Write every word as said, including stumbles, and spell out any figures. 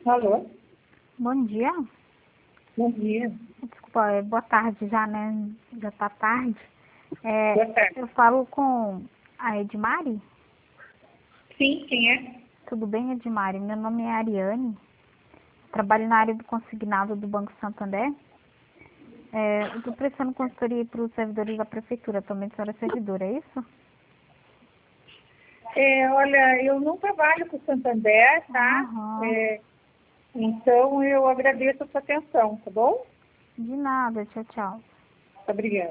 Alô? Bom dia. Bom dia. Desculpa, é boa tarde já, né? Já tá tarde. É, Boa tarde. eu falo com a Edmari? Sim, quem é? Tudo bem, Edmari? Meu nome é Ariane. Trabalho na área do consignado do Banco Santander. É, eu tô prestando consultoria para os servidores da prefeitura. Também a senhora é servidora, é isso? É, olha, eu não trabalho com o Santander, tá? Aham. É, então eu agradeço a sua atenção, tá bom? De nada. Tchau, tchau. Obrigada.